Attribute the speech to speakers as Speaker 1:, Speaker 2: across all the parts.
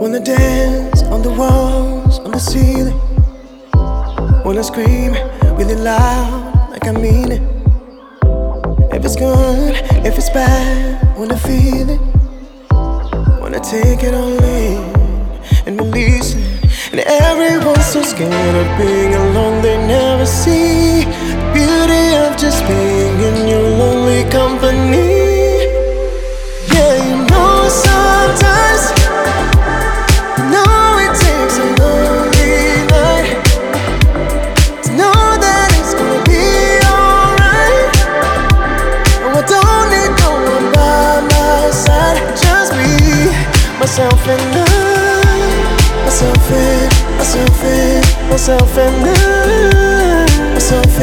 Speaker 1: Wanna dance on the walls, on the ceiling. Wanna scream really loud, like I mean it. If it's good, if it's bad, wanna feel it. Wanna take it all in and release it. And everyone's so scared of being alone, they never see the beauty of just being in your lonely company. Yeah, you know sometimes, you know it takes a lonely night to know that it's gonna be alright. Oh, I don't need no one by my side, just me, myself and I. Myself and I, myself and I, myself and I, myself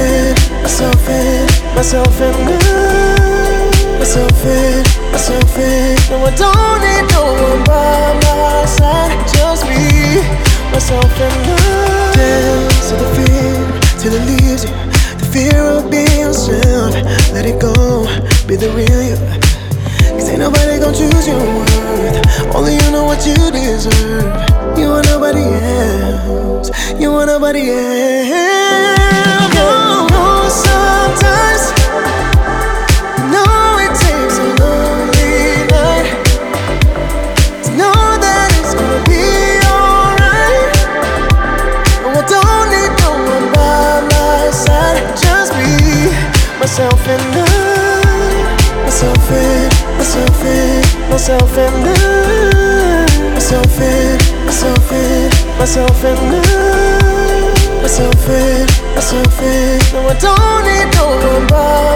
Speaker 1: and I, myself and no, I don't need no one by my side, just me, myself and I. Dance to the fear till it leaves you, the fear of being yourself. Let it go, be the real you. 'Cause ain't nobody gon' choose your worth, only you know what you deserve. You want nobody else, you want nobody else. You know sometimes, you know it takes a lonely night to know that it's gonna be alright. Oh, I don't need no one by my side, just me, myself and I, myself and I, myself and I, myself and I, myself and I, myself and I, myself and I, myself and no, I don't need no one by